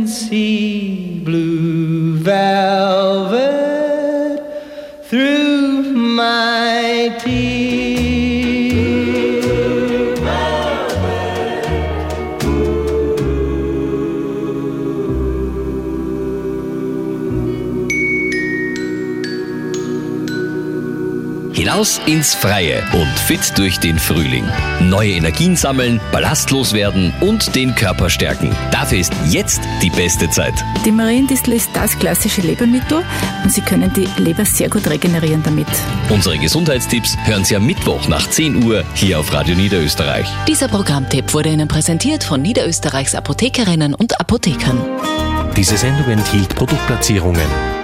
see blue velvet through my tears. Hinaus ins Freie und fit durch den Frühling. Neue Energien sammeln, ballastlos werden und den Körper stärken. Dafür ist jetzt die beste Zeit. Die Mariendistel ist das klassische Lebermittel und Sie können die Leber sehr gut regenerieren damit. Unsere Gesundheitstipps hören Sie am Mittwoch nach 10 Uhr hier auf Radio Niederösterreich. Dieser Programmtipp wurde Ihnen präsentiert von Niederösterreichs Apothekerinnen und Apothekern. Diese Sendung enthielt Produktplatzierungen.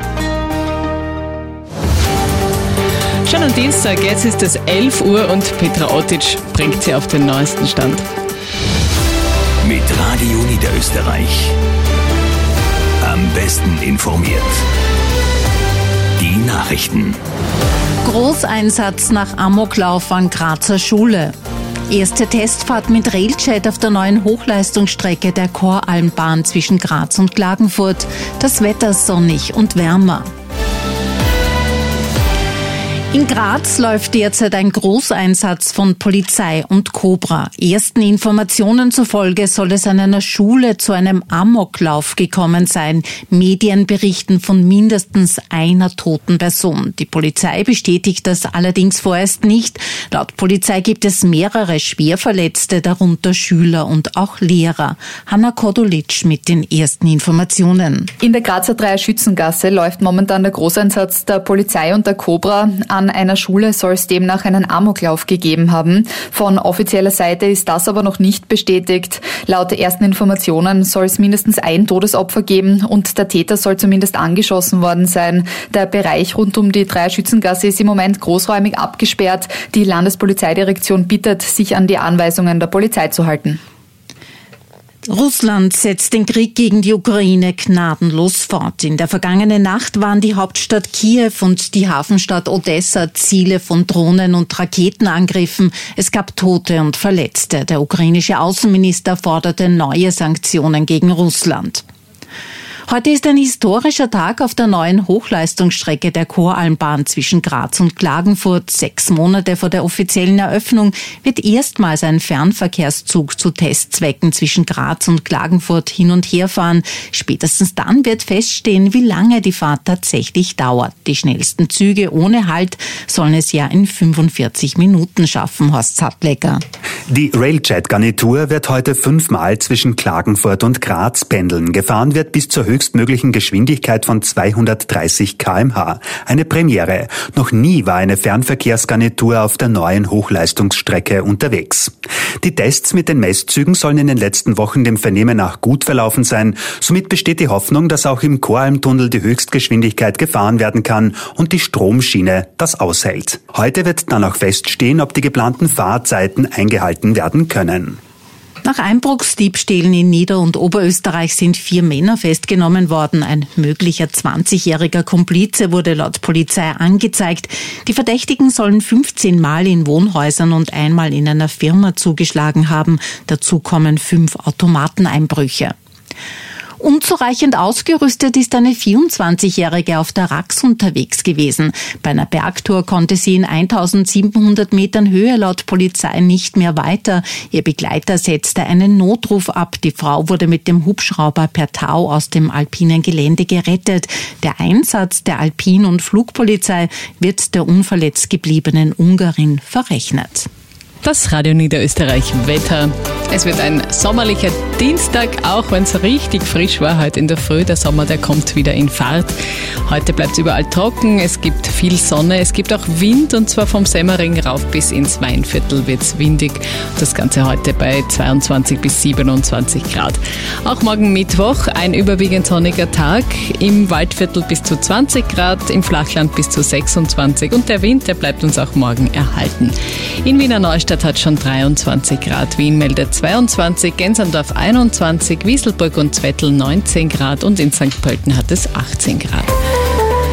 Schon am Dienstag, jetzt ist es 11 Uhr und Petra Otic bringt Sie auf den neuesten Stand. Mit Radio Niederösterreich. Am besten informiert. Die Nachrichten. Großeinsatz nach Amoklauf an Grazer Schule. Erste Testfahrt mit Railjet auf der neuen Hochleistungsstrecke der Koralmbahn zwischen Graz und Klagenfurt. Das Wetter sonnig und wärmer. In Graz läuft derzeit ein Großeinsatz von Polizei und Cobra. Ersten Informationen zufolge soll es an einer Schule zu einem Amoklauf gekommen sein. Medien berichten von mindestens einer toten Person. Die Polizei bestätigt das allerdings vorerst nicht. Laut Polizei gibt es mehrere Schwerverletzte, darunter Schüler und auch Lehrer. Hanna Kodolitsch mit den ersten Informationen. In der Grazer Dreier-Schützengasse läuft momentan der Großeinsatz der Polizei und der Cobra. An einer Schule soll es demnach einen Amoklauf gegeben haben. Von offizieller Seite ist das aber noch nicht bestätigt. Laut ersten Informationen soll es mindestens ein Todesopfer geben und der Täter soll zumindest angeschossen worden sein. Der Bereich rund um die Dreier-Schützengasse ist im Moment großräumig abgesperrt. Die Landespolizeidirektion bittet, sich an die Anweisungen der Polizei zu halten. Russland setzt den Krieg gegen die Ukraine gnadenlos fort. In der vergangenen Nacht waren die Hauptstadt Kiew und die Hafenstadt Odessa Ziele von Drohnen- und Raketenangriffen. Es gab Tote und Verletzte. Der ukrainische Außenminister forderte neue Sanktionen gegen Russland. Heute ist ein historischer Tag auf der neuen Hochleistungsstrecke der Koralmbahn zwischen Graz und Klagenfurt. 6 Monate vor der offiziellen Eröffnung wird erstmals ein Fernverkehrszug zu Testzwecken zwischen Graz und Klagenfurt hin und her fahren. Spätestens dann wird feststehen, wie lange die Fahrt tatsächlich dauert. Die schnellsten Züge ohne Halt sollen es ja in 45 Minuten schaffen, Horst Sattlecker. Die Railjet-Garnitur wird heute 5-mal zwischen Klagenfurt und Graz pendeln. Gefahren wird bis zur höchstmöglichen Geschwindigkeit von 230 km/h. Eine Premiere. Noch nie war eine Fernverkehrsgarnitur auf der neuen Hochleistungsstrecke unterwegs. Die Tests mit den Messzügen sollen in den letzten Wochen dem Vernehmen nach gut verlaufen sein. Somit besteht die Hoffnung, dass auch im Koralmtunnel die Höchstgeschwindigkeit gefahren werden kann und die Stromschiene das aushält. Heute wird dann auch feststehen, ob die geplanten Fahrzeiten eingehalten werden können. Nach Einbruchsdiebstählen in Nieder- und Oberösterreich sind 4 Männer festgenommen worden. Ein möglicher 20-jähriger Komplize wurde laut Polizei angezeigt. Die Verdächtigen sollen 15 Mal in Wohnhäusern und einmal in einer Firma zugeschlagen haben. Dazu kommen 5 Automateneinbrüche. Unzureichend ausgerüstet ist eine 24-Jährige auf der Rax unterwegs gewesen. Bei einer Bergtour konnte sie in 1700 Metern Höhe laut Polizei nicht mehr weiter. Ihr Begleiter setzte einen Notruf ab. Die Frau wurde mit dem Hubschrauber per Tau aus dem alpinen Gelände gerettet. Der Einsatz der Alpin- und Flugpolizei wird der unverletzt gebliebenen Ungarin verrechnet. Das Radio Niederösterreich Wetter. Es wird ein sommerlicher Dienstag, auch wenn es richtig frisch war heute in der Früh. Der Sommer, der kommt wieder in Fahrt. Heute bleibt es überall trocken, es gibt viel Sonne, es gibt auch Wind und zwar vom Semmering rauf bis ins Weinviertel wird es windig. Das Ganze heute bei 22 bis 27 Grad. Auch morgen Mittwoch ein überwiegend sonniger Tag. Im Waldviertel bis zu 20 Grad, im Flachland bis zu 26 und der Wind, der bleibt uns auch morgen erhalten. In Wiener Neustadt hat schon 23 Grad, Wien meldet 22, Gensandorf 21, Wieselburg und Zwettl 19 Grad und in St. Pölten hat es 18 Grad.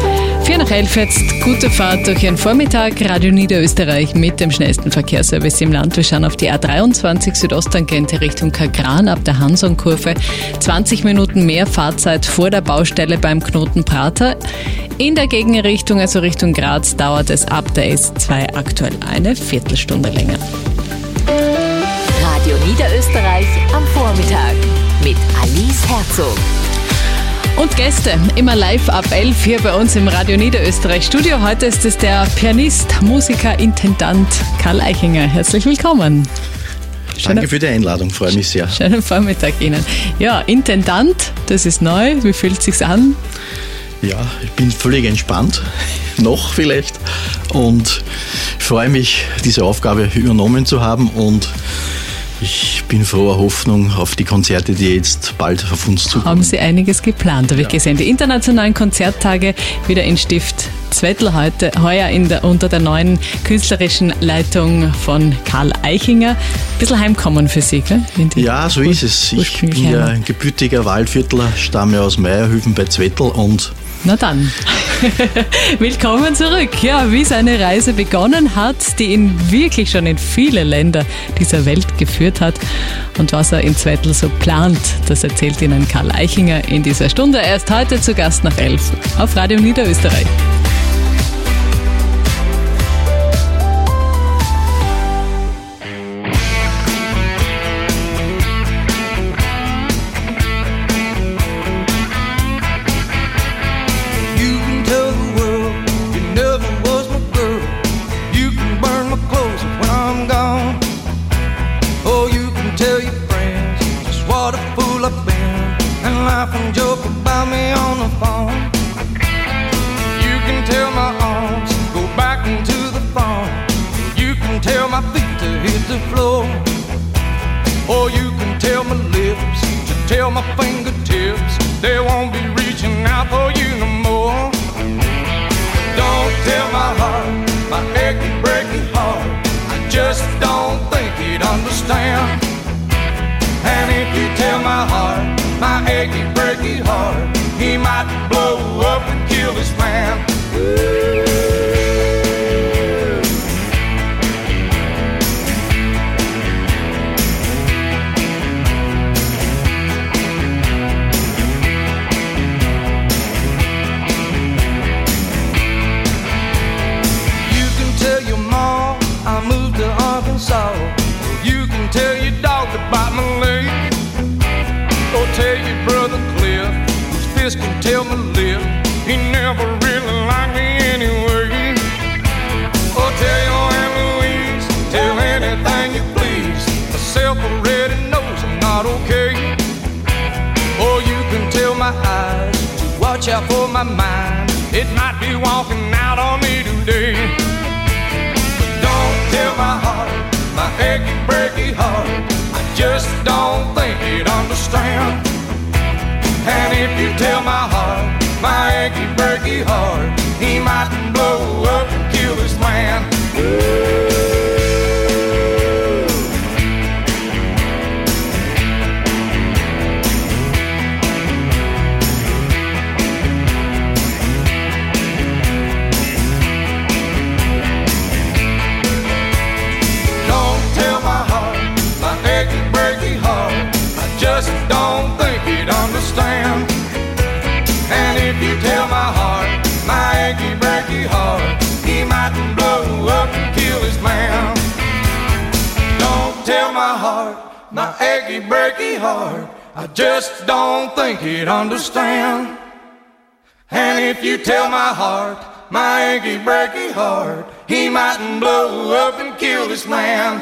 10:04 jetzt. Gute Fahrt durch Ihren Vormittag. Radio Niederösterreich mit dem schnellsten Verkehrsservice im Land. Wir schauen auf die A23 Südosttangente Richtung Kagran ab der Hansonkurve. 20 Minuten mehr Fahrzeit vor der Baustelle beim Knoten Prater. In der Gegenrichtung, also Richtung Graz, dauert es ab der S2 aktuell eine Viertelstunde länger. Radio Niederösterreich am Vormittag mit Alice Herzog. Und Gäste, immer live ab 11 hier bei uns im Radio Niederösterreich Studio. Heute ist es der Pianist, Musiker, Intendant Karl Eichinger. Herzlich willkommen. Danke für die Einladung, freue mich sehr. Schönen Vormittag Ihnen. Ja, Intendant, das ist neu. Wie fühlt es sich an? Ja, ich bin völlig entspannt, noch vielleicht. Und ich freue mich, diese Aufgabe übernommen zu haben. Und ich bin froher Hoffnung auf die Konzerte, die jetzt bald auf uns zukommen. Haben Sie einiges geplant, habe ich gesehen. Die internationalen Konzerttage wieder in Stift Zwettl heuer unter der neuen künstlerischen Leitung von Karl Eichinger. Ein bisschen heimkommen für Sie, gell? Ja, so ist es. Ich bin ja ein gebürtiger Waldviertler, stamme aus Meierhöfen bei Zwettl und na dann, willkommen zurück. Ja, wie seine Reise begonnen hat, die ihn wirklich schon in viele Länder dieser Welt geführt hat und was er in Zwettl so plant, das erzählt Ihnen Karl Eichinger in dieser Stunde. Er ist heute zu Gast nach 11 auf Radio Niederösterreich. Or you can tell my lips to tell my fingertips they won't be reaching out for you no more. Don't tell my heart, my achy, breaky heart, I just don't think he'd understand. And if you tell my heart, my achy, breaky heart, he might blow up and kill this man. You can tell your dog to bite my leg, or tell your brother Cliff, whose fist can tell my lip he never really liked me anyway. Or tell your Aunt Louise, tell anything you please, myself already knows I'm not okay. Or you can tell my eyes to watch out for my mind, it might be walking out on me today. But don't tell my heart, my achy, breaky heart, I just don't think he'd understand. And if you tell my heart, my achy, breaky heart, he might blow up and kill this man. Just don't think he'd understand. And if you tell my heart, my achy, breaky heart, he might blow up and kill his man. Don't tell my heart, my achy, breaky heart, I just don't think he'd understand. And if you tell my heart, my achy, breaky heart, he might blow up and kill this man.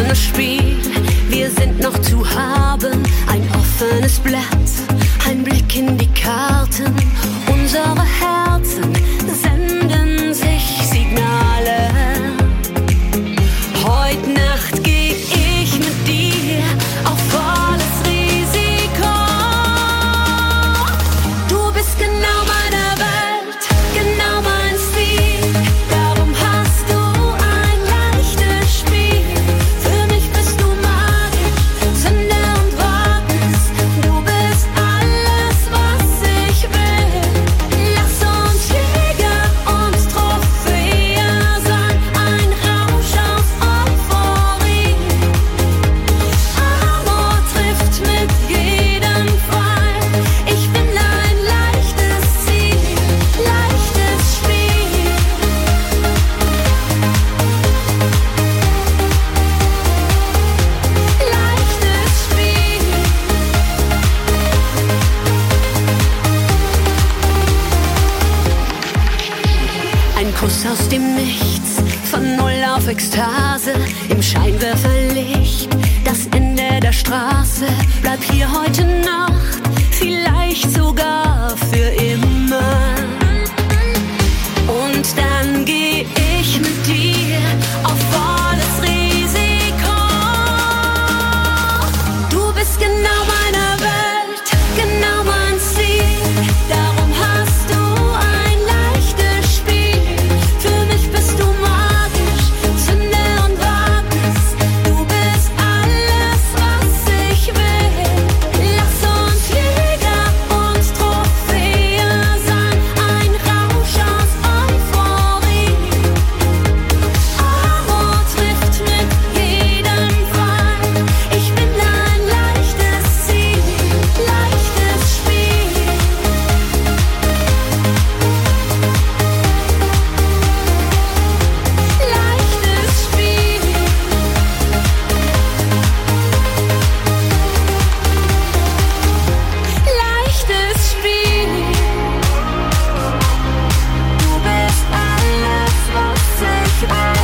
nur Spiel, wir sind noch zu haben. Ein offenes Blatt, ein Blick in die Karten. Unsere Herzen senden sich Signale. Heute Nacht geh ich mit dir auf volles Risiko. Du bist genau meine Welt, genau mein Stil. Darum hast du ein leichtes Spiel. Für mich bist du magisch, Sünde und Wagnis. Du bist alles, was ich will. Lass uns Jäger und Trophäe sein, ein Rausch aus Euphorie. Amor trifft mit jedem Fall. Ich bin ein leichtes Ziel, leichtes Spiel. Leichtes Spiel. Ein Kuss aus dem Nichts, von Null auf Ekstase, im Scheinwerferlicht, das Ende der Straße. Bleib hier heute Nacht, vielleicht sogar für immer. Und dann geh ich mit dir auf volles Risiko. Du bist genau meine Welt, genau mein Ziel. Darum hast du ein leichtes Spiel. Für mich bist du magisch, Sünde und Wagnis. Du bist alles, was ich will. Lass uns Jäger und Trophäe sein, ein Rausch aus Euphorie. Amor trifft mit jedem Fall. Ich bin ein leichtes Ziel, leichtes Spiel. Leichtes Spiel. Leichtes Spiel. Du bist alles, was ich will.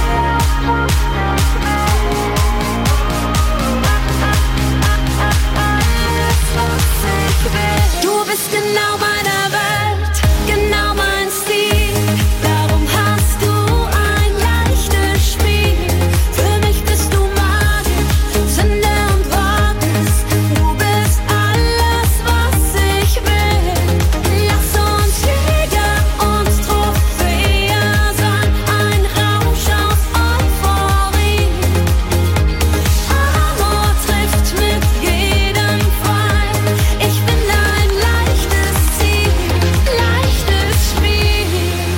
Alles, was ich will. Du bist genau meine Welt, genau mein Stil. Darum hast du ein leichtes Spiel. Für mich bist du magisch, Sünde und Wagnis. Du bist alles, was ich will. Lass uns Jäger und Trophäe sein, ein Rausch aus Euphorie. Amor trifft mit jedem Fall. Ich bin ein leichtes Ziel, leichtes Spiel.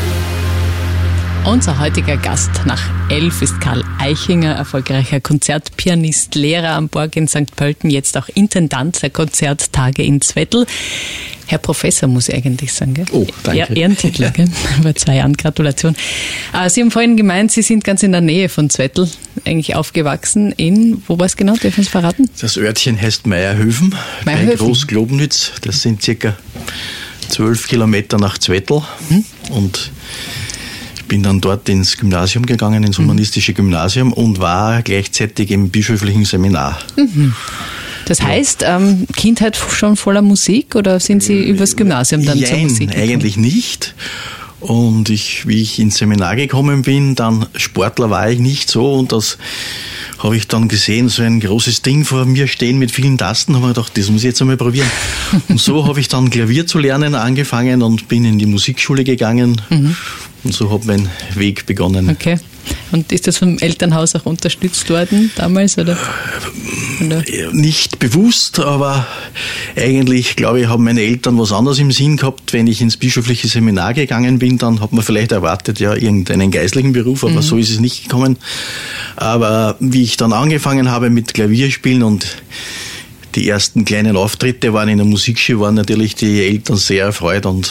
Unser heutiger Gast nach 11 ist Karl Eichinger, erfolgreicher Konzertpianist, Lehrer am Borg in St. Pölten, jetzt auch Intendant der Konzerttage in Zwettl. Herr Professor, muss ich eigentlich sagen, gell? Oh, danke. Ehrentitel, gell? Bei 2 Jahren, Gratulation. Sie haben vorhin gemeint, Sie sind ganz in der Nähe von Zwettl eigentlich aufgewachsen. Wo war es genau? Dürfen Sie es verraten? Das Örtchen heißt Meierhöfen, bei Meierhöfen. Großglobnitz. Das sind circa 12 Kilometer nach Zwettl. Und ich bin dann dort ins Gymnasium gegangen, ins humanistische Gymnasium und war gleichzeitig im bischöflichen Seminar. Das heißt, Kindheit schon voller Musik oder sind Sie übers Gymnasium dann zur Musik gekommen? Eigentlich nicht. Und wie ich ins Seminar gekommen bin, dann Sportler war ich nicht so und das habe ich dann gesehen, so ein großes Ding vor mir stehen mit vielen Tasten, habe mir gedacht, das muss ich jetzt einmal probieren. Und so habe ich dann Klavier zu lernen angefangen und bin in die Musikschule gegangen und so hat mein Weg begonnen. Okay. Und ist das vom Elternhaus auch unterstützt worden damals? Oder? Nicht bewusst, aber eigentlich, glaube ich, haben meine Eltern was anderes im Sinn gehabt. Wenn ich ins bischöfliche Seminar gegangen bin, dann hat man vielleicht erwartet, ja, irgendeinen geistlichen Beruf, aber so ist es nicht gekommen. Aber wie ich dann angefangen habe mit Klavierspielen und die ersten kleinen Auftritte waren in der Musikschule, waren natürlich die Eltern sehr erfreut und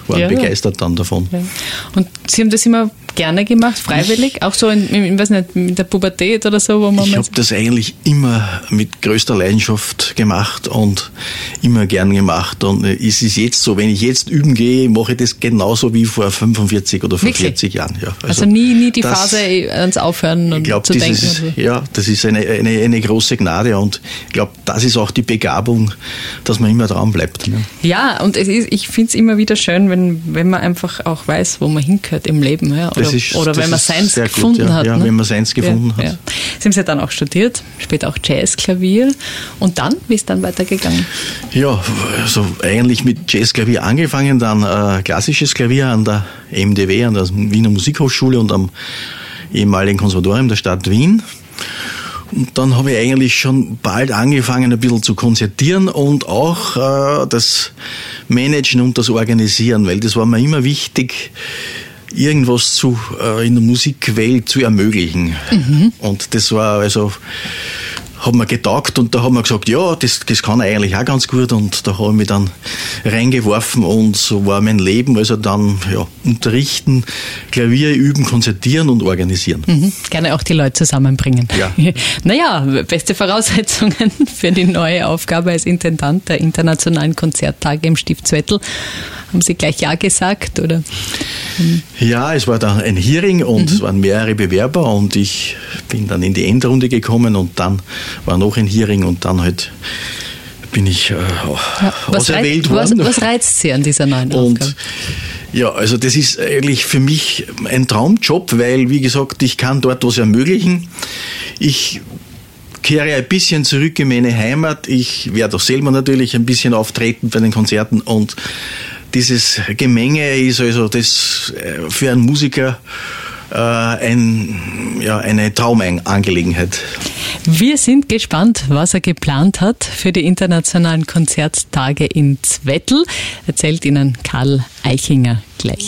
waren begeistert dann davon. Ja. Und Sie haben das immer gerne gemacht, freiwillig? Auch so in weiß nicht, in der Pubertät oder so? Ich habe das eigentlich immer mit größter Leidenschaft gemacht und immer gern gemacht. Und es ist jetzt so, wenn ich jetzt üben gehe, mache ich das genauso wie vor 45 oder vor 40 Jahren. Ja. Also nie die Phase ans Aufhören und zu denken? Ja, das ist eine große Gnade und ich glaube, das ist auch die Begabung, dass man immer dran bleibt. Ne? Ja, und ich finde es immer wieder schön, wenn man einfach auch weiß, wo man hingehört im Leben. Ja? Oder wenn man seins gefunden hat. Ja, wenn man seins gefunden hat. Ja. Sie haben es ja dann auch studiert, später auch Jazz, Klavier. Und dann, wie ist dann weitergegangen? Ja, also eigentlich mit Jazzklavier angefangen, dann klassisches Klavier an der MDW, an der Wiener Musikhochschule und am ehemaligen Konservatorium der Stadt Wien. Und dann habe ich eigentlich schon bald angefangen, ein bisschen zu konzertieren und auch das Managen und das Organisieren, weil das war mir immer wichtig, irgendwas in der Musikwelt zu ermöglichen. Mhm. Und das war hat mir getaugt und da haben wir gesagt, ja, das kann er eigentlich auch ganz gut und da habe ich mich dann reingeworfen und so war mein Leben, also dann unterrichten, Klavier üben, konzertieren und organisieren. Mhm. Gerne auch die Leute zusammenbringen. Ja. Naja, beste Voraussetzungen für die neue Aufgabe als Intendant der Internationalen Konzerttage im Stift Zwettl. Haben Sie gleich Ja gesagt, oder? Ja, es war dann ein Hearing und es waren mehrere Bewerber und ich bin dann in die Endrunde gekommen und dann war noch ein Hearing und dann halt bin ich auserwählt worden. Was reizt Sie an dieser neuen Aufgabe? Und ja, also das ist eigentlich für mich ein Traumjob, weil, wie gesagt, ich kann dort was ermöglichen. Ich kehre ein bisschen zurück in meine Heimat. Ich werde auch selber natürlich ein bisschen auftreten bei den Konzerten und dieses Gemenge ist also das für einen Musiker eine Traumangelegenheit. Wir sind gespannt, was er geplant hat für die Internationalen Konzerttage in Zwettl. Erzählt Ihnen Karl Eichinger gleich.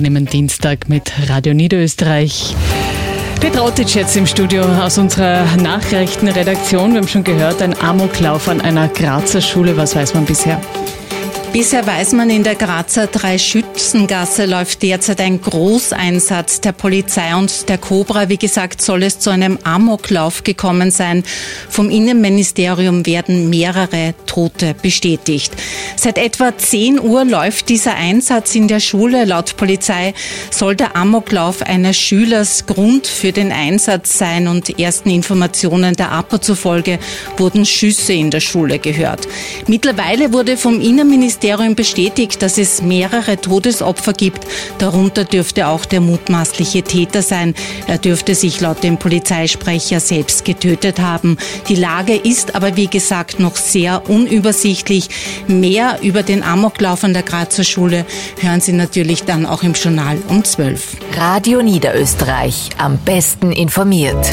angenehmen Dienstag mit Radio Niederösterreich. Petra Ottitsch jetzt im Studio aus unserer Nachrichtenredaktion. Wir haben schon gehört, ein Amoklauf an einer Grazer Schule. Was weiß man bisher? Bisher weiß man, in der Grazer Dreischützengasse läuft derzeit ein Großeinsatz der Polizei und der Cobra. Wie gesagt, soll es zu einem Amoklauf gekommen sein. Vom Innenministerium werden mehrere Tote bestätigt. Seit etwa 10 Uhr läuft dieser Einsatz in der Schule. Laut Polizei soll der Amoklauf eines Schülers Grund für den Einsatz sein und ersten Informationen der APO zufolge wurden Schüsse in der Schule gehört. Mittlerweile wurde vom Innenministerium bestätigt, dass es mehrere Todesopfer gibt. Darunter dürfte auch der mutmaßliche Täter sein. Er dürfte sich laut dem Polizeisprecher selbst getötet haben. Die Lage ist aber, wie gesagt, noch sehr unübersichtlich. Mehr über den Amoklauf an der Grazer Schule hören Sie natürlich dann auch im Journal um 12. Radio Niederösterreich, am besten informiert.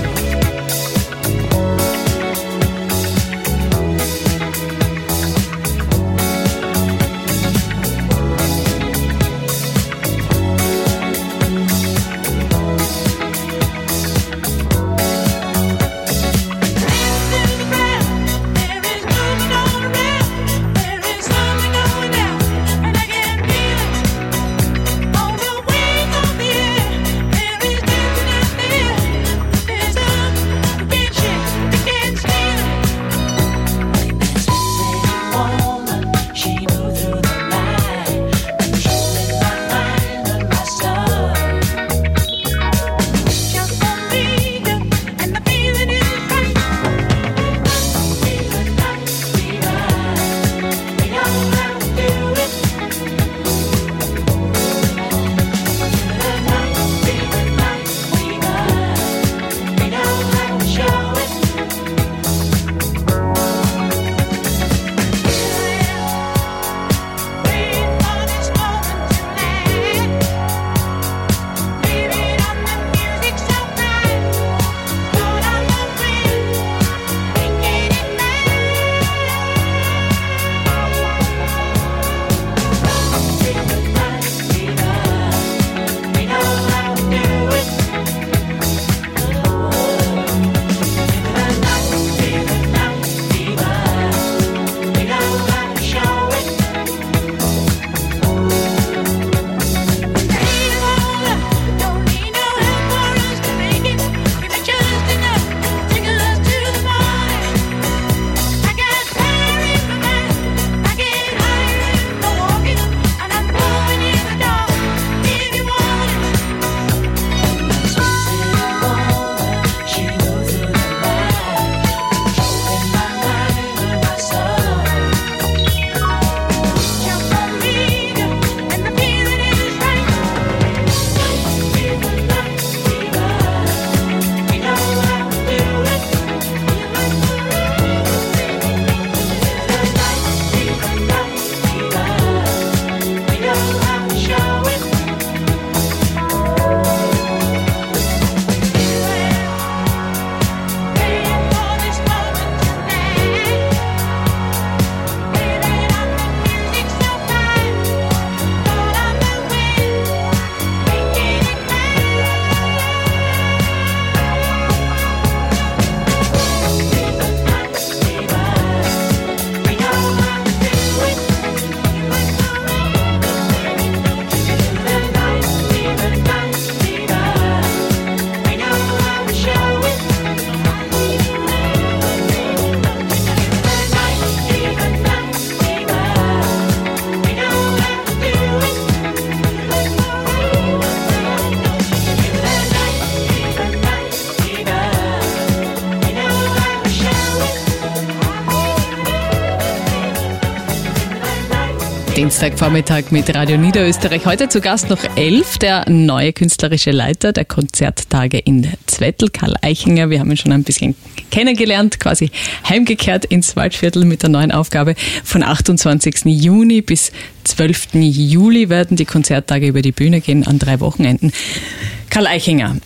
Dienstagvormittag mit Radio Niederösterreich. Heute zu Gast noch 11, der neue künstlerische Leiter der Konzerttage in Zwettl, Karl Eichinger. Wir haben ihn schon ein bisschen kennengelernt, quasi heimgekehrt ins Waldviertel mit der neuen Aufgabe. Von 28. Juni bis 12. Juli werden die Konzerttage über die Bühne gehen, an 3 Wochenenden. Karl Eichinger,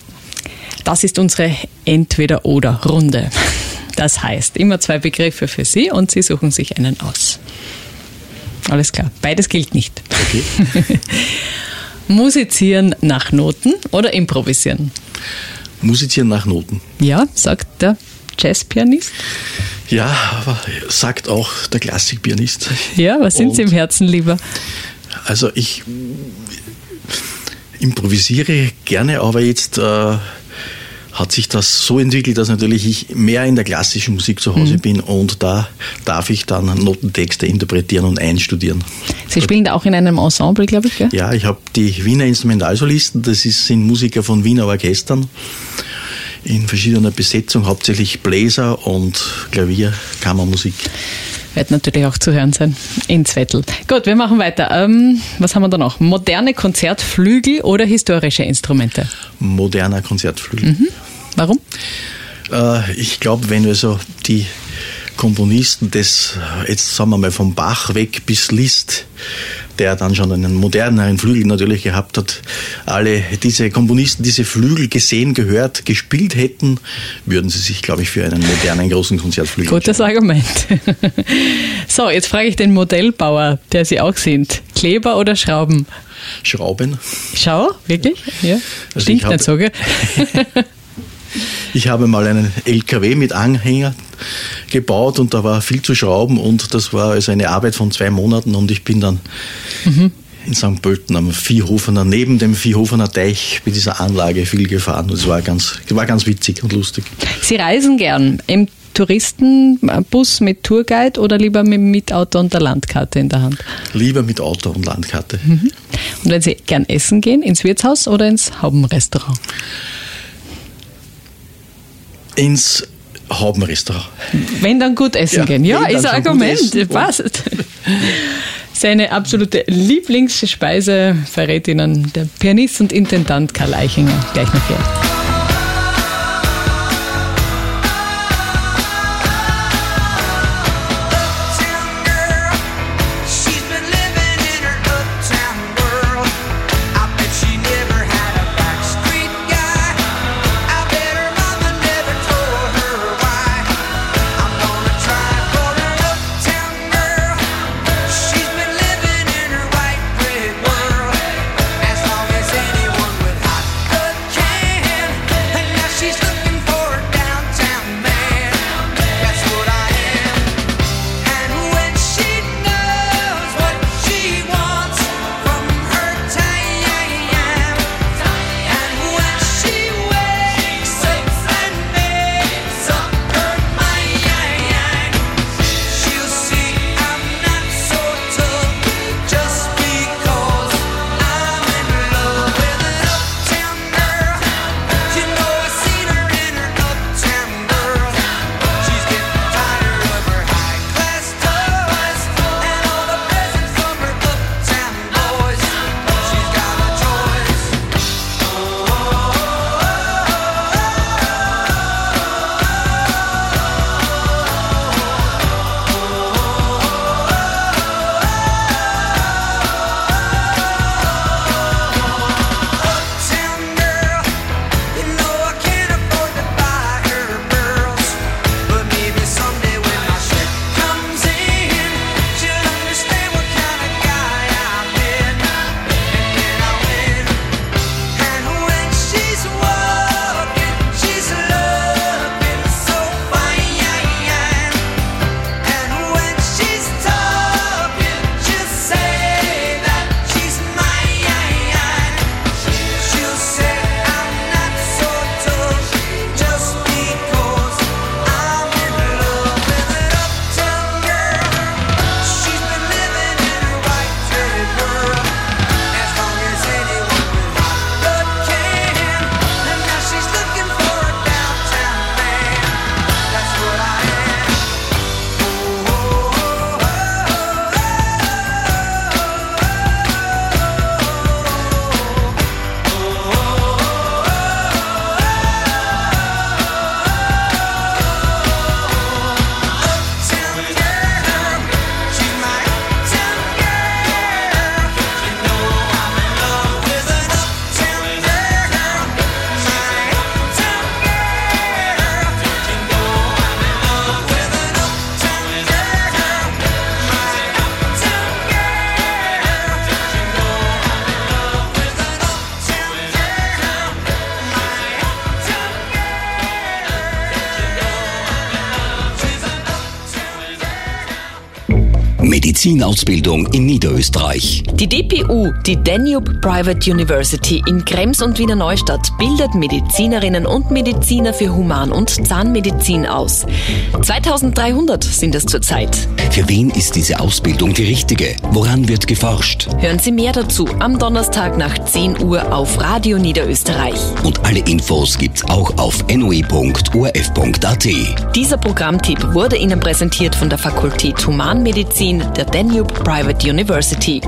das ist unsere Entweder-oder-Runde. Das heißt, immer 2 Begriffe für Sie und Sie suchen sich einen aus. Alles klar, beides gilt nicht. Okay. Musizieren nach Noten oder improvisieren? Musizieren nach Noten. Ja, sagt der Jazzpianist. Ja, aber sagt auch der Klassikpianist. Ja, was sind Sie im Herzen lieber? Also ich improvisiere gerne, aber jetzt hat sich das so entwickelt, dass natürlich ich mehr in der klassischen Musik zu Hause bin und da darf ich dann Notentexte interpretieren und einstudieren. Sie spielen da auch in einem Ensemble, glaube ich, gell? Ja, ich habe die Wiener Instrumentalsolisten, sind Musiker von Wiener Orchestern in verschiedener Besetzung, hauptsächlich Bläser und Klavier, Kammermusik. Wird natürlich auch zu hören sein in Zwettl. Gut, wir machen weiter. Was haben wir da noch? Moderne Konzertflügel oder historische Instrumente? Moderner Konzertflügel. Warum? Ich glaube, wenn wir so die Komponisten jetzt sagen wir mal vom Bach weg bis Liszt, der dann schon einen moderneren Flügel natürlich gehabt hat, alle diese Komponisten diese Flügel gesehen, gehört, gespielt hätten, würden sie sich, glaube ich, für einen modernen großen Konzertflügel Gutes Argument. So, jetzt frage ich den Modellbauer, der Sie auch sind. Kleber oder Schrauben? Schrauben. Schau, wirklich? Ja. Also Stinkt nicht so, gell? Ich habe mal einen LKW mit Anhänger gebaut und da war viel zu schrauben und das war also eine Arbeit von 2 Monaten und ich bin dann in St. Pölten am Viehhofener, neben dem Viehhofener Teich mit dieser Anlage viel gefahren und es war ganz witzig und lustig. Sie reisen gern im Touristenbus mit Tourguide oder lieber mit Auto und der Landkarte in der Hand? Lieber mit Auto und Landkarte. Und wenn Sie gern essen gehen, ins Wirtshaus oder ins Haubenrestaurant? Ins Haubenrestaurant. Wenn dann gut essen gehen. Ja, ist ein Argument. Passt. Seine absolute Lieblingsspeise verrät Ihnen der Pianist und Intendant Karl Eichinger gleich nachher. As long as anyone with hot blood can Medizinausbildung in Niederösterreich. Die DPU, die Danube Private University in Krems und Wiener Neustadt, bildet Medizinerinnen und Mediziner für Human- und Zahnmedizin aus. 2300 sind es zurzeit. Für wen ist diese Ausbildung die richtige? Woran wird geforscht? Hören Sie mehr dazu am Donnerstag nach 10 Uhr auf Radio Niederösterreich. Und alle Infos gibt's auch auf noi.orf.at. Dieser Programmtipp wurde Ihnen präsentiert von der Fakultät Humanmedizin der Danube Private University.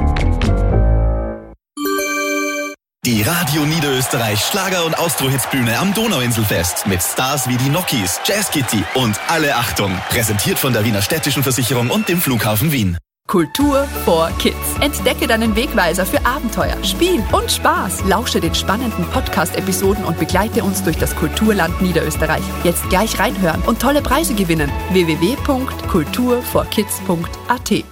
Die Radio Niederösterreich Schlager- und Austro-Hitsbühne am Donauinselfest mit Stars wie die Nokis, Jazz Kitty und Alle Achtung. Präsentiert von der Wiener Städtischen Versicherung und dem Flughafen Wien. Kultur for Kids. Entdecke deinen Wegweiser für Abenteuer, Spiel und Spaß. Lausche den spannenden Podcast-Episoden und begleite uns durch das Kulturland Niederösterreich. Jetzt gleich reinhören und tolle Preise gewinnen. www.kulturforkids.at.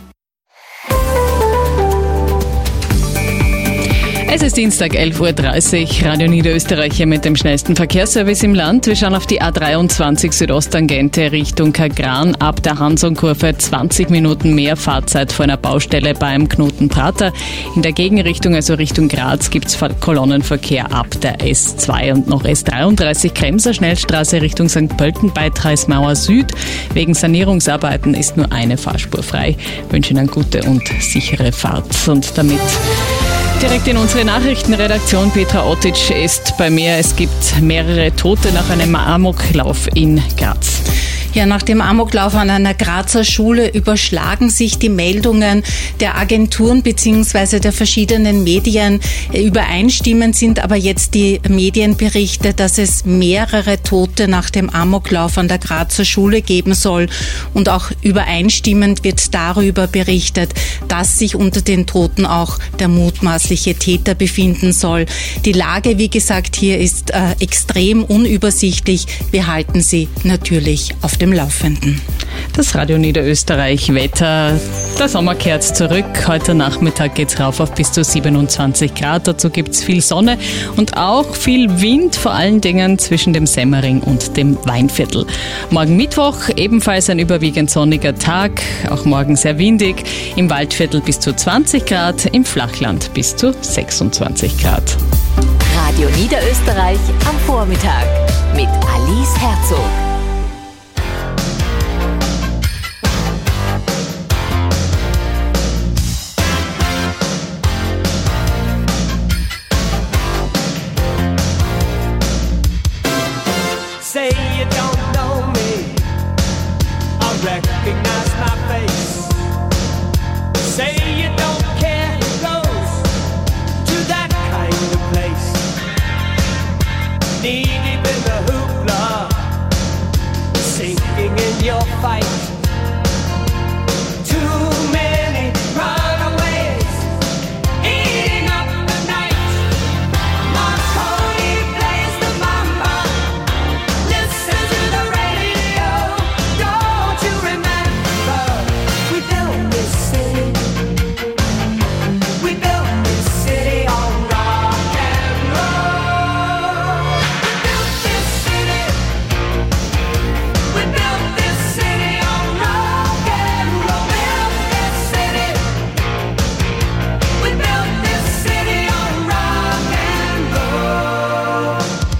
Es ist Dienstag, 11.30 Uhr, Radio Niederösterreich hier mit dem schnellsten Verkehrsservice im Land. Wir schauen auf die A23 Südosttangente Richtung Kagran. Ab der Hansonkurve 20 Minuten mehr Fahrzeit vor einer Baustelle beim Knotenprater. In der Gegenrichtung, also Richtung Graz, gibt es Kolonnenverkehr ab der S2 und noch S33 Kremser Schnellstraße Richtung St. Pölten bei Treismauer Süd. Wegen Sanierungsarbeiten ist nur eine Fahrspur frei. Ich wünsche Ihnen gute und sichere Fahrt. Und damit direkt in unsere Nachrichtenredaktion. Petra Otic ist bei mir. Es gibt mehrere Tote nach einem Amoklauf in Graz. Ja, nach dem Amoklauf an einer Grazer Schule überschlagen sich die Meldungen der Agenturen bzw. der verschiedenen Medien. Übereinstimmend sind aber jetzt die Medienberichte, dass es mehrere Tote nach dem Amoklauf an der Grazer Schule geben soll. Und auch übereinstimmend wird darüber berichtet, dass sich unter den Toten auch der mutmaßliche Täter befinden soll. Die Lage, wie gesagt, hier ist extrem unübersichtlich. Wir halten Sie natürlich auf dem Laufenden. Das Radio Niederösterreich Wetter. Der Sommer kehrt zurück. Heute Nachmittag geht's rauf auf bis zu 27 Grad. Dazu gibt's viel Sonne und auch viel Wind, vor allen Dingen zwischen dem Semmering und dem Weinviertel. Morgen Mittwoch ebenfalls ein überwiegend sonniger Tag. Auch morgen sehr windig. Im Waldviertel bis zu 20 Grad, im Flachland bis zu 26 Grad. Radio Niederösterreich am Vormittag mit Alice Herzog. Say you don't know me, I recognize my face. Say you don't care who goes to that kind of place. Knee deep in the hoopla, sinking in your fight. Too many runaways, eating up the night. Marconi plays the mama. Listen to the radio. Don't you remember? We built this city. We built this city on rock and roll. We built this city. We built this city on rock and roll. Built this city. We built this city on rock and roll.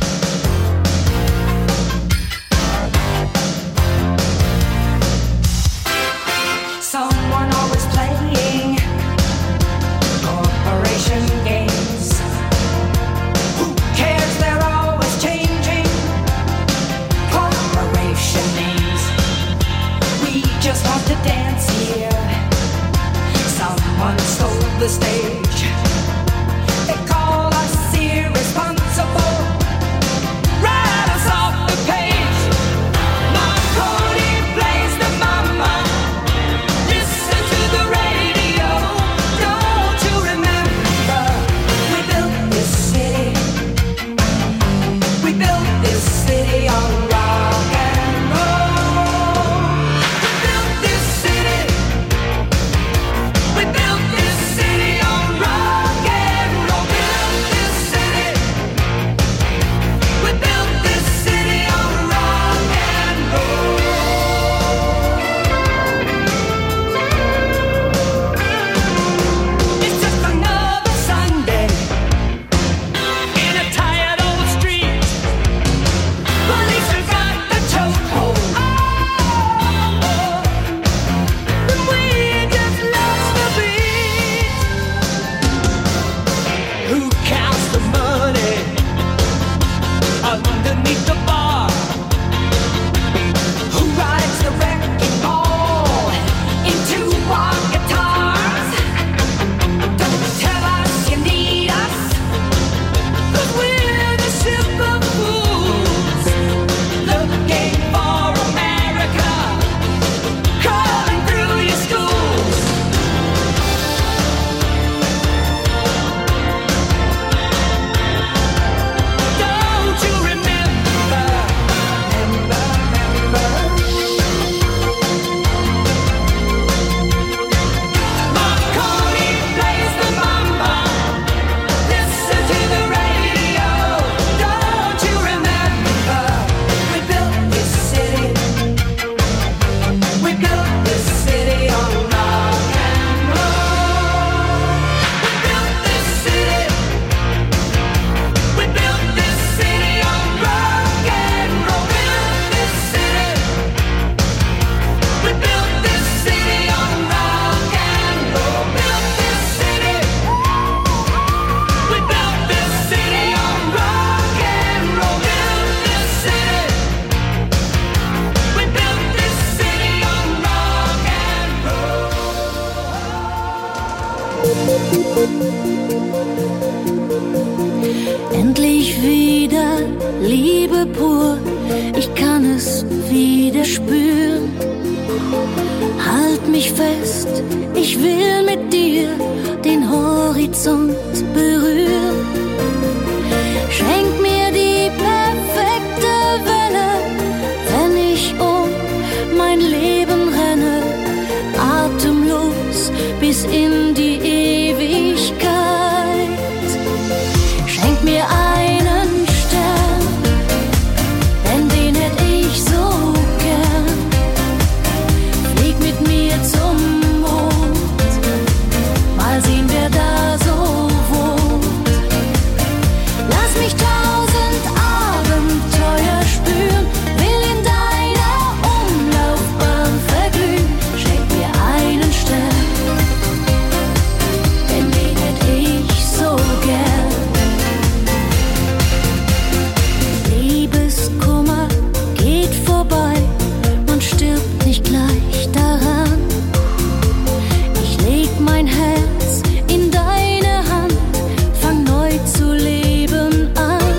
Someone always playing corporation games. Who cares? They're always changing corporation names. We just want to dance here. Someone stole the stage. They call us irresponsible. Write us off the page. Marconi plays the mama. Listen to the radio. Don't you remember? We built this city. We built this city on rock and roll. We built this city. We built this city on rock Endlich wieder Liebe pur, ich kann es wieder spüren. Halt mich fest, ich will mit dir den Horizont berühren. Schenk mir die perfekte Welle, wenn ich um mein Leben renne, atemlos bis in die Ewigkeit. Schenk mir einen Stern, denn den hätt ich so gern. Flieg mit mir zum Mond, mal sehen, wer da so wohnt. Lass mich 1000 Abenteuer spüren, will in deiner Umlaufbahn verglühen. Schenk mir einen Stern, denn den hätt ich so gern. Liebeskummer geht vorbei, man stirbt nicht gleich daran. Ich leg mein Herz in deine Hand, fang neu zu leben an.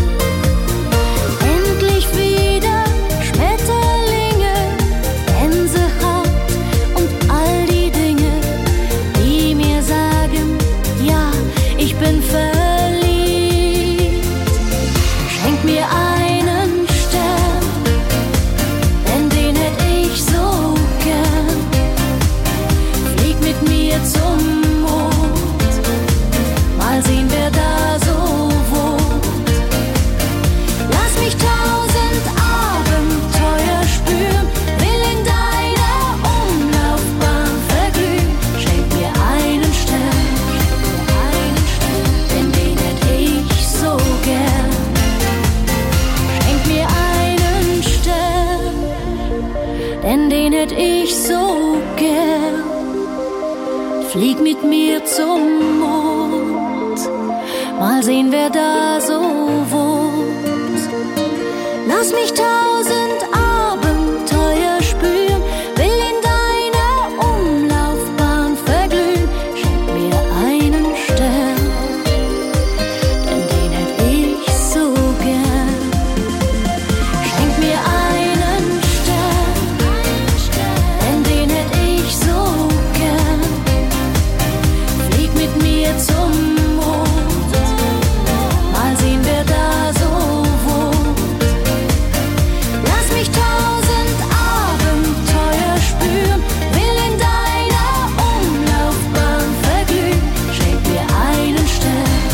Endlich wieder Schmetterlinge, Gänsehaut und all die Dinge, die mir sagen, ja, ich bin verliebt. Schenk mir einen Stern, denn den hätt ich so gern. Flieg mit mir zum Mond, mal sehen, wer da so wohnt. Lass mich 1000 Abenteuer spüren, will in deiner Umlaufbahn verglühen. Schenk mir einen Stern, denn den hätt ich so gern. Schenk mir einen Stern, denn den hätt ich so gern. Flieg mit mir zum Mond, mal sehen, wer da so wohnt. Lass mich 1000 Abenteuer spüren, will in deiner Umlaufbahn verglühen. Schenk mir einen Stern, denn den hätt ich so gern. Schenk mir einen Stern, denn den hätt ich so gern. Flieg mit mir zum Mond, mal sehen, wer da so wohnt. Lass mich 1000 Abenteuer spüren, will in deiner Umlaufbahn verglühen. Schenk mir einen Stern,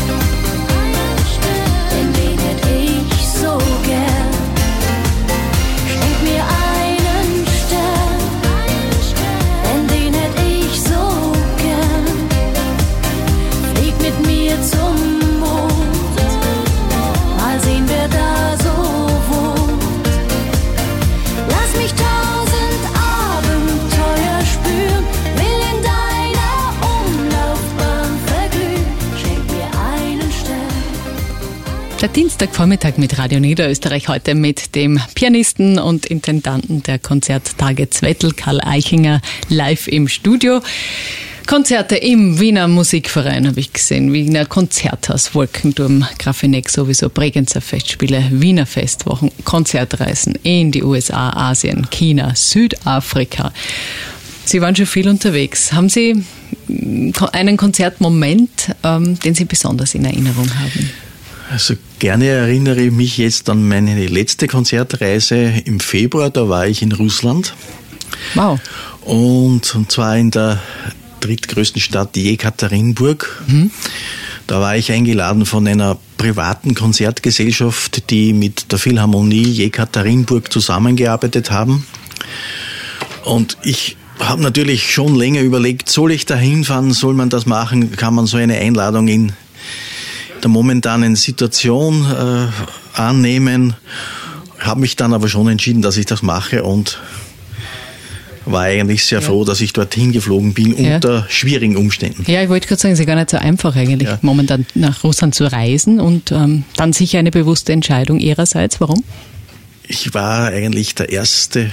denn den hätt ich so gern. Schenk mir einen Stern, denn den hätt ich so gern. Flieg mit mir zum Mond, mal sehen, wer da so wohnt. Lass mich 1000 Abenteuer spüren, will in deiner Umlaufbahn verglühen. Schenk mir einen Stern. Der Dienstagvormittag mit Radio Niederösterreich, heute mit dem Pianisten und Intendanten der Konzerttage Zwettl, Karl Eichinger, live im Studio. Konzerte im Wiener Musikverein habe ich gesehen, Wiener Konzerthaus, Wolkenturm, Grafeneck sowieso, Bregenzer Festspiele, Wiener Festwochen, Konzertreisen in die USA, Asien, China, Südafrika. Sie waren schon viel unterwegs. Haben Sie einen Konzertmoment, den Sie besonders in Erinnerung haben? Also gerne erinnere ich mich jetzt an meine letzte Konzertreise im Februar, da war ich in Russland. Wow. Und zwar in der drittgrößten Stadt Jekaterinburg. Da war ich eingeladen von einer privaten Konzertgesellschaft, die mit der Philharmonie Jekaterinburg zusammengearbeitet haben. Und ich habe natürlich schon länger überlegt, soll ich da hinfahren, soll man das machen, kann man so eine Einladung in der momentanen Situation annehmen. Habe mich dann aber schon entschieden, dass ich das mache und war eigentlich sehr froh, dass ich dorthin geflogen bin unter schwierigen Umständen. Ja, ich wollte gerade sagen, es ist gar nicht so einfach eigentlich, momentan nach Russland zu reisen und dann sicher eine bewusste Entscheidung Ihrerseits. Warum? Ich war eigentlich der erste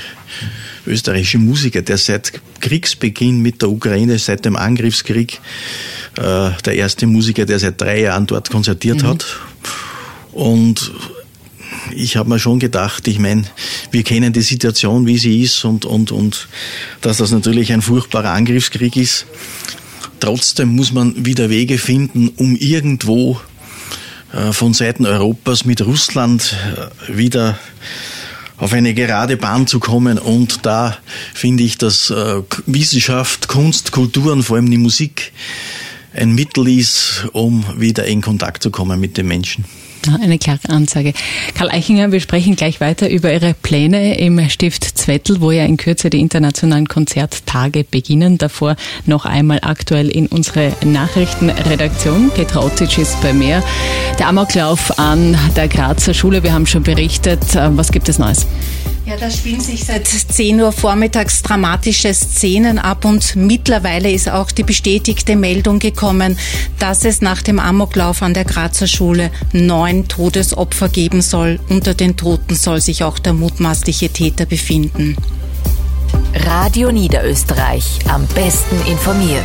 österreichische Musiker, der seit Kriegsbeginn mit der Ukraine, seit dem Angriffskrieg der erste Musiker, der seit 3 Jahren dort konzertiert hat. Und ich habe mir schon gedacht, ich meine, wir kennen die Situation, wie sie ist und dass das natürlich ein furchtbarer Angriffskrieg ist. Trotzdem muss man wieder Wege finden, um irgendwo von Seiten Europas mit Russland wieder auf eine gerade Bahn zu kommen. Und da finde ich, dass Wissenschaft, Kunst, Kultur und vor allem die Musik ein Mittel ist, um wieder in Kontakt zu kommen mit den Menschen. Eine klare Ansage. Karl Eichinger, wir sprechen gleich weiter über Ihre Pläne im Stift Zwettl, wo ja in Kürze die internationalen Konzerttage beginnen. Davor noch einmal aktuell in unsere Nachrichtenredaktion. Petra Otic ist bei mir. Der Amoklauf an der Grazer Schule, wir haben schon berichtet. Was gibt es Neues? Ja, da spielen sich seit 10 Uhr vormittags dramatische Szenen ab und mittlerweile ist auch die bestätigte Meldung gekommen, dass es nach dem Amoklauf an der Grazer Schule 9 Todesopfer geben soll. Unter den Toten soll sich auch der mutmaßliche Täter befinden. Radio Niederösterreich, am besten informiert.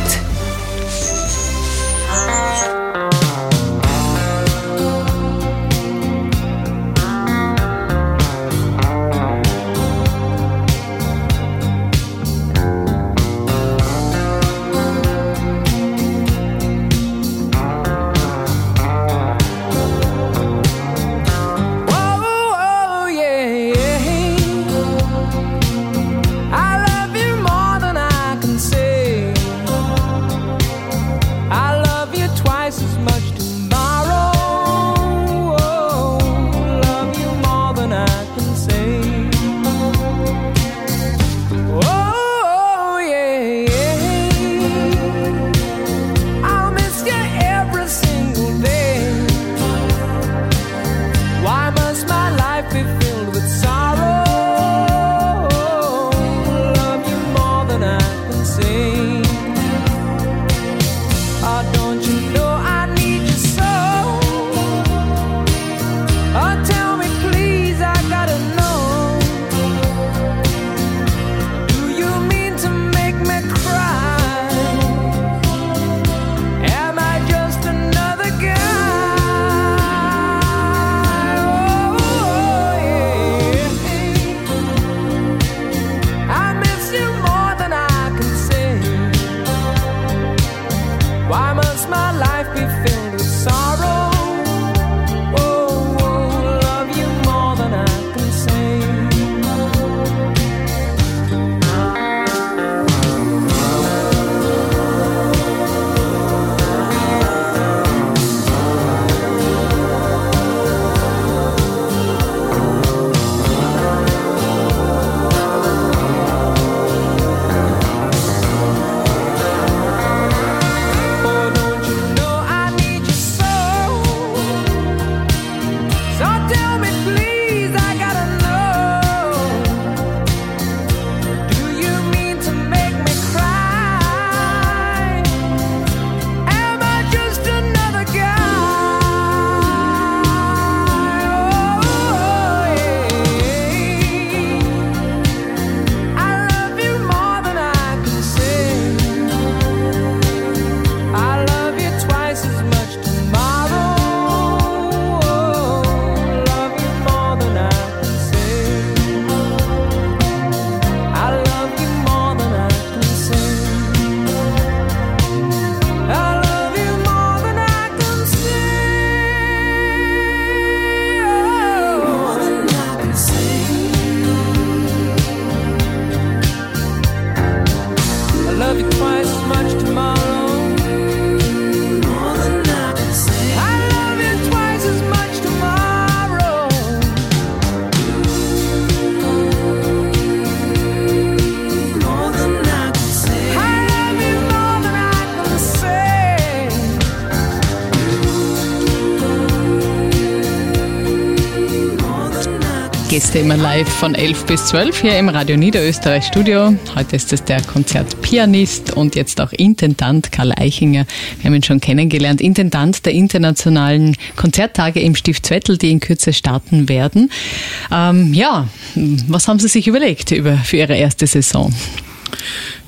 Gäste immer live von 11 bis 12 hier im Radio Niederösterreich Studio. Heute ist es der Konzertpianist und jetzt auch Intendant Karl Eichinger. Wir haben ihn schon kennengelernt. Intendant der internationalen Konzerttage im Stift Zwettl, die in Kürze starten werden. Was haben Sie sich überlegt für Ihre erste Saison?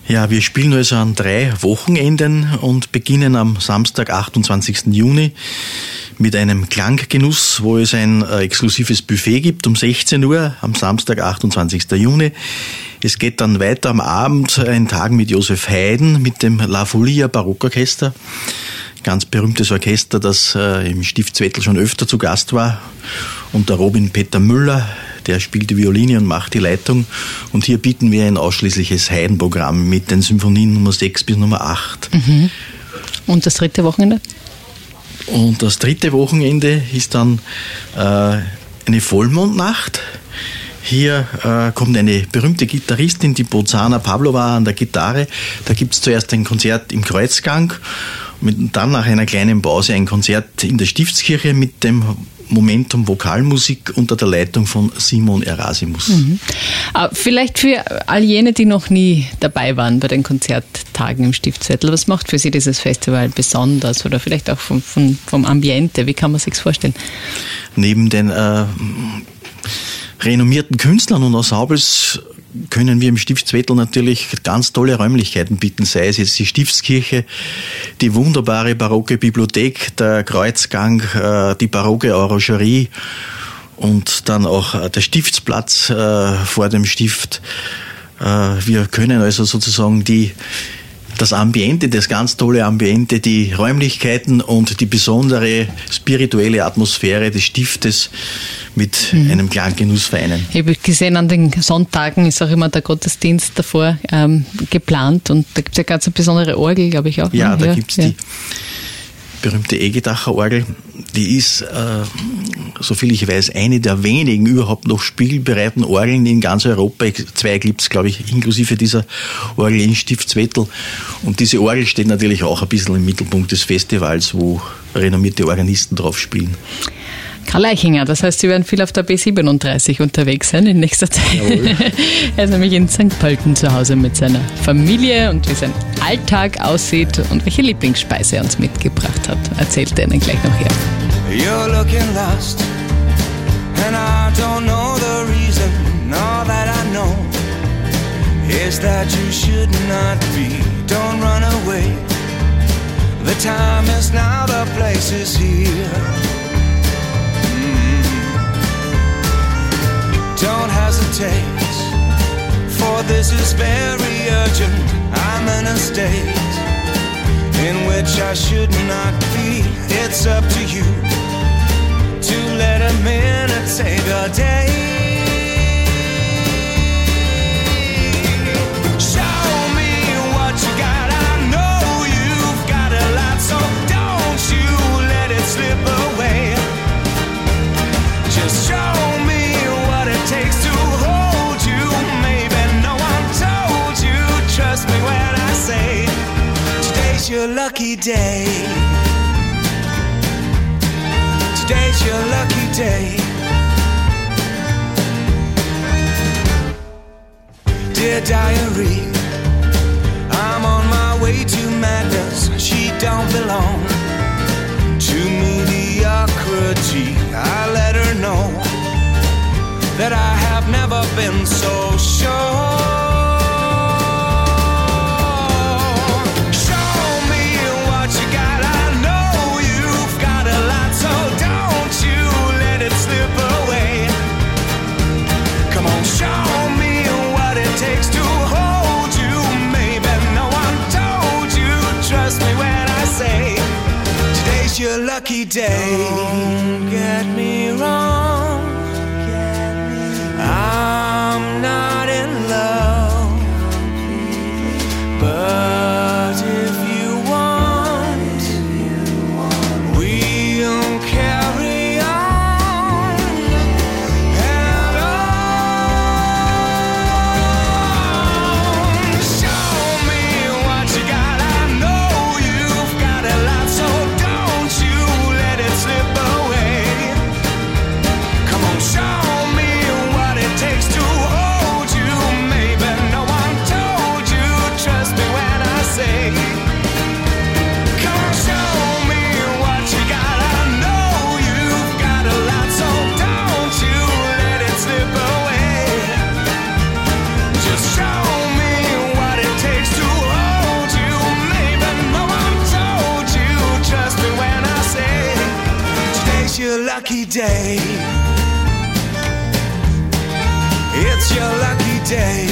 Ja, wir spielen also an 3 Wochenenden und beginnen am Samstag, 28. Juni mit einem Klanggenuss, wo es ein exklusives Buffet gibt um 16 Uhr am Samstag, 28. Juni. Es geht dann weiter am Abend, ein Tag mit Josef Haydn, mit dem La Folia Barockorchester. Ganz berühmtes Orchester, das im Stift Zwettl schon öfter zu Gast war. Und der Robin Peter Müller, der spielt die Violine und macht die Leitung. Und hier bieten wir ein ausschließliches Haydn-Programm mit den Symphonien Nummer 6 bis Nummer 8. Mhm. Und das 3. Wochenende? Und das 3. Wochenende ist dann eine Vollmondnacht. Hier kommt eine berühmte Gitarristin, die Bozana Pavlova, an der Gitarre. Da gibt es zuerst ein Konzert im Kreuzgang und dann nach einer kleinen Pause ein Konzert in der Stiftskirche mit dem Momentum Vokalmusik unter der Leitung von Simon Erasimus. Mhm. Vielleicht für all jene, die noch nie dabei waren bei den Konzerttagen im Stift Zwettl, was macht für Sie dieses Festival besonders oder vielleicht auch vom Ambiente? Wie kann man sich's vorstellen? Neben den renommierten Künstlern und Ensembles können wir im Stift Zwettl natürlich ganz tolle Räumlichkeiten bieten, sei es jetzt die Stiftskirche, die wunderbare barocke Bibliothek, der Kreuzgang, die barocke Orangerie und dann auch der Stiftsplatz vor dem Stift. Wir können also sozusagen das Ambiente, das ganz tolle Ambiente, die Räumlichkeiten und die besondere spirituelle Atmosphäre des Stiftes mit einem Klanggenuss vereinen. Ich habe gesehen, an den Sonntagen ist auch immer der Gottesdienst davor geplant und da gibt es ja ganz eine besondere Orgel, glaube ich auch. Ja, da gibt es die berühmte Egedacher Orgel. Die ist, soviel ich weiß, eine der wenigen überhaupt noch spielbereiten Orgeln in ganz Europa. 2 gibt es, glaube ich, inklusive dieser Orgel in Stift Zwettl. Und diese Orgel steht natürlich auch ein bisschen im Mittelpunkt des Festivals, wo renommierte Organisten drauf spielen. Karl Eichinger, das heißt, Sie werden viel auf der B37 unterwegs sein in nächster Zeit. Jawohl. Er ist nämlich in St. Pölten zu Hause mit seiner Familie und wie sein Alltag aussieht und welche Lieblingsspeise er uns mitgebracht hat, erzählt er Ihnen gleich noch her. You're looking lost, and I don't know the reason. All that I know is that you should not be. Don't run away. The time is now, the place is here. Don't hesitate, for this is very urgent. I'm in a state in which I should not be. It's up to you to let a minute save a day. Show me what you got. I know you've got a lot, so don't you let it slip away. Just show me what it takes to hold you. Maybe no one told you. Trust me when I say today's your lucky day. Today's your lucky day. Dear diary, I'm on my way to madness. She don't belong to mediocrity. I let her know that I have never been so sure. Show me what you got. I know you've got a lot, so don't you let it slip away. Come on, show me what it takes to hold you. Maybe no one told you. Trust me when I say today's your lucky day. Don't get me wrong, I'm not in love, but if you want, we'll carry on and on. Show me what you got. I know you've got a lot, so don't you let it slip away. lucky day. It's your lucky day.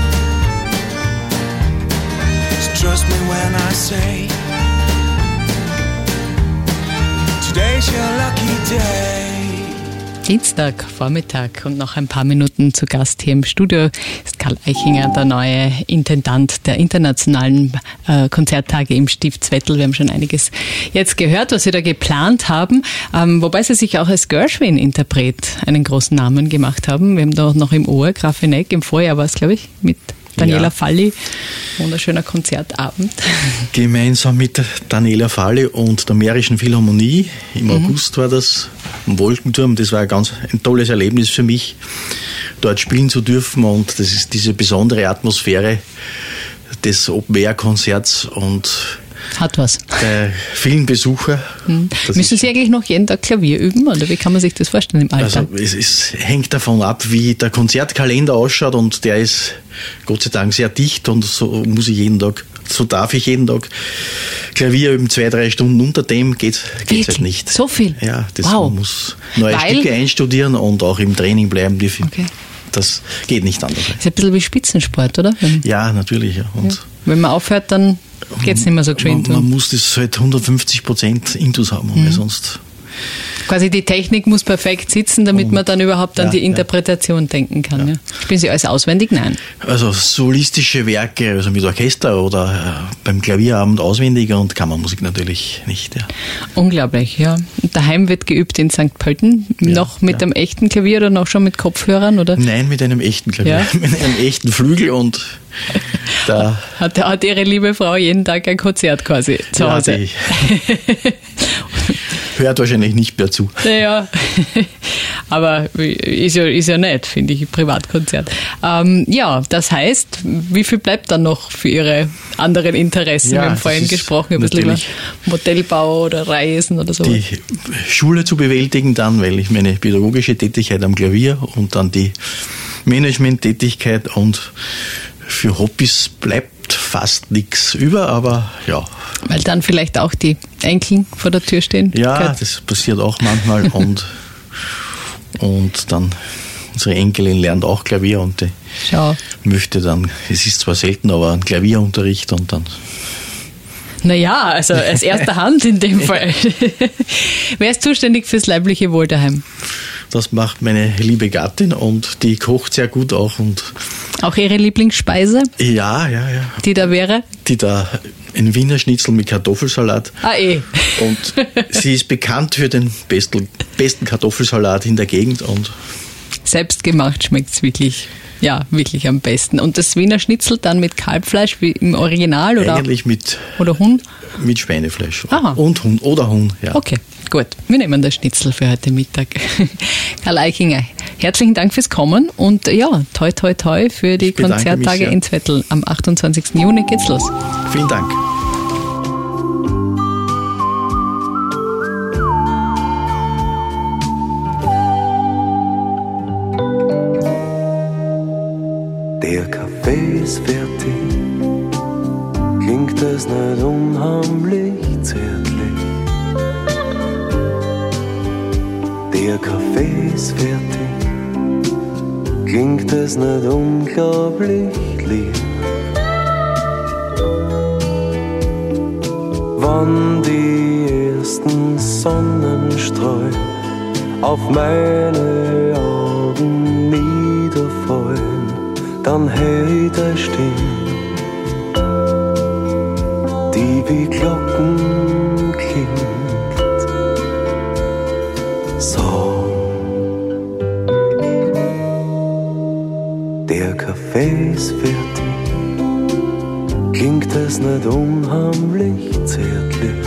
Just trust me when I say today's your lucky day. Dienstag, Vormittag und noch ein paar Minuten zu Gast hier im Studio ist Karl Eichinger, der neue Intendant der internationalen Konzerttage im Stift Wettl. Wir haben schon einiges jetzt gehört, was Sie da geplant haben, wobei Sie sich auch als Gershwin-Interpret einen großen Namen gemacht haben. Wir haben da noch im Ohr Grafeneck, im Vorjahr war es, glaube ich, mit Daniela Falli. Wunderschöner Konzertabend. Gemeinsam mit Daniela Falli und der Mährischen Philharmonie. Im August war das, am Wolkenturm. Das war ein tolles Erlebnis für mich, dort spielen zu dürfen. Und das ist diese besondere Atmosphäre des Open-Air-Konzerts und hat was. Bei vielen Besuchern. Müssen Sie eigentlich noch jeden Tag Klavier üben oder wie kann man sich das vorstellen im Alltag? Also es hängt davon ab, wie der Konzertkalender ausschaut und der ist Gott sei Dank sehr dicht und so darf ich jeden Tag Klavier üben, 2-3 Stunden. Unter dem geht's halt nicht. So viel? Ja, man muss neue Stücke einstudieren und auch im Training bleiben. Okay. Das geht nicht anders. Das ist ein bisschen wie Spitzensport, oder? Ja, natürlich. Ja. Und wenn man aufhört, dann geht's nicht mehr so geschwind. Man muss das halt 150% Intus haben, weil sonst... Quasi die Technik muss perfekt sitzen, damit man dann überhaupt an die Interpretation denken kann. Ja. Spielen Sie alles auswendig? Nein. Also solistische Werke, also mit Orchester oder beim Klavierabend auswendig und Kammermusik natürlich nicht. Ja. Unglaublich, ja. Und daheim wird geübt in St. Pölten, noch mit einem echten Klavier oder noch schon mit Kopfhörern? Oder? Nein, mit einem echten Klavier, mit einem echten Flügel und da... Hat Ihre liebe Frau jeden Tag ein Konzert quasi zu Hause? Hört wahrscheinlich nicht mehr zu. Naja, aber ist ja nett, finde ich, ein Privatkonzert. Das heißt, wie viel bleibt dann noch für Ihre anderen Interessen? Wir haben vorhin gesprochen, ein bisschen über Modellbau oder Reisen oder so. Die Schule zu bewältigen dann, weil ich meine pädagogische Tätigkeit am Klavier und dann die Management-Tätigkeit und für Hobbys bleibt fast nichts über, aber ja. Weil dann vielleicht auch die Enkel vor der Tür stehen? Ja, das passiert auch manchmal und dann unsere Enkelin lernt auch Klavier und die möchte dann, es ist zwar selten, aber einen Klavierunterricht und dann... Naja, also aus erster Hand in dem Fall. Wer ist zuständig fürs leibliche Wohl daheim? Das macht meine liebe Gattin und die kocht sehr gut auch. Und auch Ihre Lieblingsspeise? Ja. Die da wäre? Die da ein Wiener Schnitzel mit Kartoffelsalat. Und sie ist bekannt für den besten Kartoffelsalat in der Gegend. Und selbstgemacht schmeckt es wirklich. Ja, wirklich am besten. Und das Wiener Schnitzel dann mit Kalbfleisch wie im Original? Oder eigentlich mit Huhn? Mit Schweinefleisch. Aha. Und Huhn oder Huhn, ja. Okay, gut. Wir nehmen das Schnitzel für heute Mittag. Karl Eichinger, herzlichen Dank fürs Kommen und toi toi toi für die Konzerttage in Wettl. Am 28. Juni geht's los. Vielen Dank. Der Kaffee ist fertig, klingt es nicht unheimlich zärtlich. Der Kaffee ist fertig, klingt es nicht unglaublich lieb. Wann die ersten Sonnenstrahlen auf meine Augen niederfallen, dann hör ich deine Stimme, die wie Glocken klingt. So, der Kaffee ist fertig, klingt es nicht unheimlich zärtlich.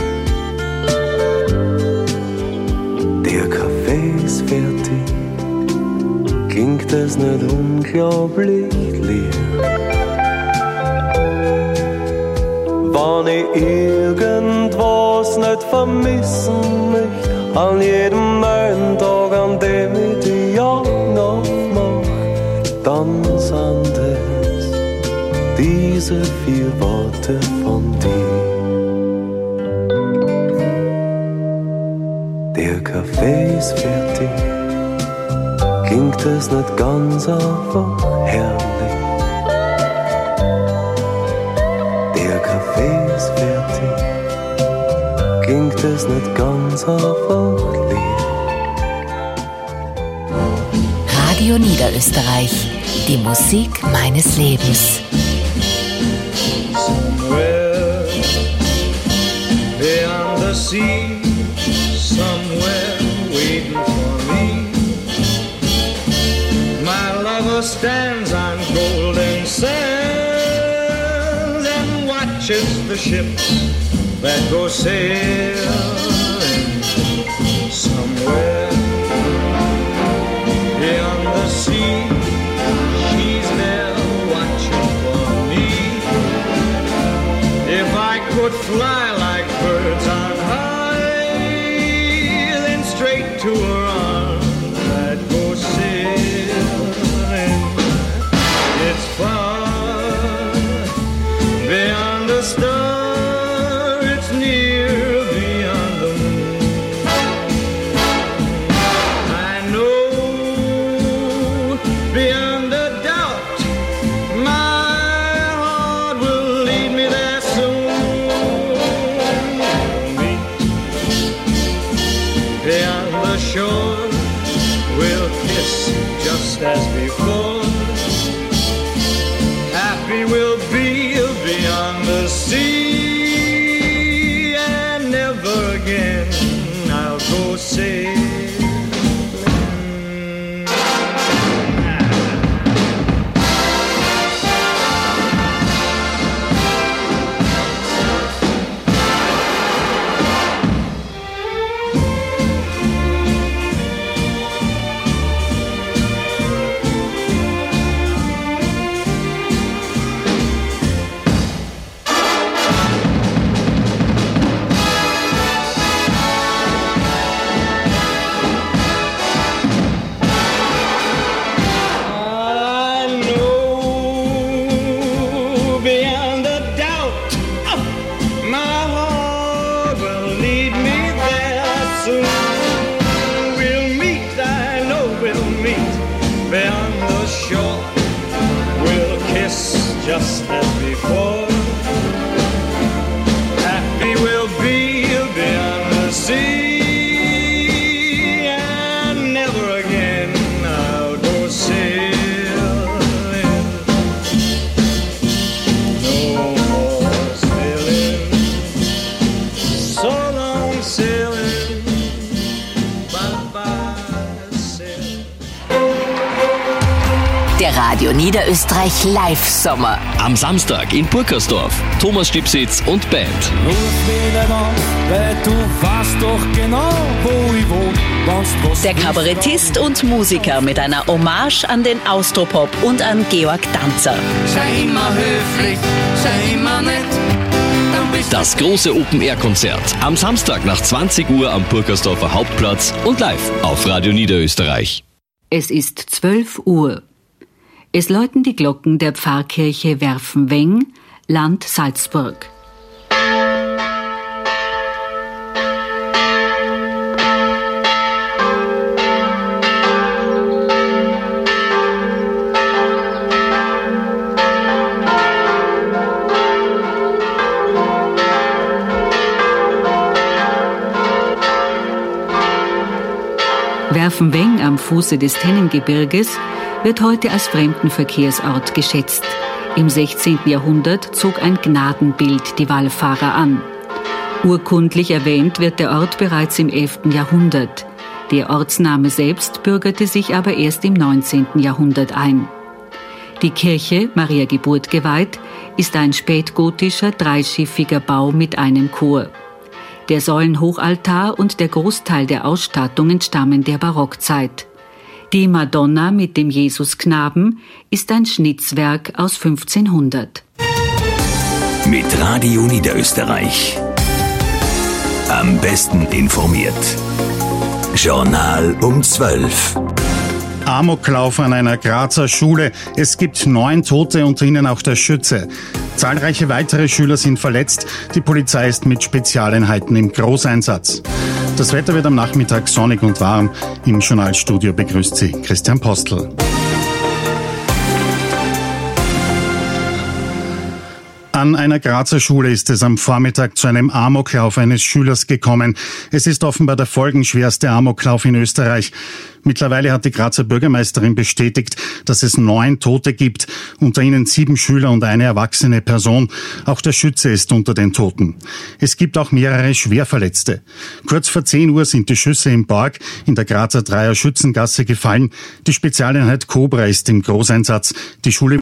Der Kaffee ist fertig, klingt es nicht unglaublich leer. Wenn ich irgendwas nicht vermissen möchte, an jedem neuen Tag, an dem ich die Jagd aufmach, dann sind es diese 4 Worte von dir. Der Kaffee ist fertig, klingt es nicht ganz einfach herrlich. Der Kaffee ist fertig, klingt es nicht ganz einfach leer. Radio Niederösterreich, die Musik meines Lebens. Somewhere beyond the sea, somewhere waiting for me, my lover stands on golden sands and watches the ships that go sailing. Somewhere beyond the sea, she's there watching for me. If I could fly like birds on high, then straight to her arms I'd go sailing. It's far beyond the star, it's near beyond the moon. I know beyond a doubt my heart will lead me there soon. Meet beyond the shore, we'll kiss just as before. Happy we'll be beyond the sea, and never again I'll go sailing. I know beyond a doubt my heart will lead me there soon. We'll meet, I know we'll meet beyond the shore. We'll kiss just as before. Happy we'll be beyond the sea, and never again I'll go sailing. No more sailing, so long sailing, bye-bye sailing. Der Radio Niederösterreich Live-Sommer. Am Samstag in Burkersdorf. Thomas Stipsitz und Band. Ruf mich nicht an, weil du weißt doch genau, wo ich wohne. Wenn's was Der Kabarettist und Musiker mit einer Hommage an den Austropop und an Georg Danzer. sei immer höflich, sei immer nett. Dann bist Das große Open-Air-Konzert. Am Samstag nach 20 Uhr am Burkersdorfer Hauptplatz und live auf Radio Niederösterreich. Es ist 12 Uhr. Es läuten die Glocken der Pfarrkirche Werfenweng, Land Salzburg. Werfenweng am Fuße des Tennengebirges wird heute als Fremdenverkehrsort geschätzt. Im 16. Jahrhundert zog ein Gnadenbild die Wallfahrer an. Urkundlich erwähnt wird der Ort bereits im 11. Jahrhundert. Der Ortsname selbst bürgerte sich aber erst im 19. Jahrhundert ein. Die Kirche, Maria Geburt geweiht, ist ein spätgotischer, dreischiffiger Bau mit einem Chor. Der Säulenhochaltar und der Großteil der Ausstattungen stammen der Barockzeit. Die Madonna mit dem Jesusknaben ist ein Schnitzwerk aus 1500. Mit Radio Niederösterreich. Am besten informiert. Journal um 12. Amoklauf an einer Grazer Schule. Es gibt 9 Tote, unter ihnen auch der Schütze. Zahlreiche weitere Schüler sind verletzt. Die Polizei ist mit Spezialeinheiten im Großeinsatz. Das Wetter wird am Nachmittag sonnig und warm. Im Journalstudio begrüßt Sie Christian Postel. An einer Grazer Schule ist es am Vormittag zu einem Amoklauf eines Schülers gekommen. Es ist offenbar der folgenschwerste Amoklauf in Österreich. Mittlerweile hat die Grazer Bürgermeisterin bestätigt, dass es 9 Tote gibt, unter ihnen 7 Schüler und eine erwachsene Person. Auch der Schütze ist unter den Toten. Es gibt auch mehrere Schwerverletzte. Kurz vor 10 Uhr sind die Schüsse im Borg in der Grazer Dreier Schützengasse gefallen. Die Spezialeinheit Cobra ist im Großeinsatz. Die Schule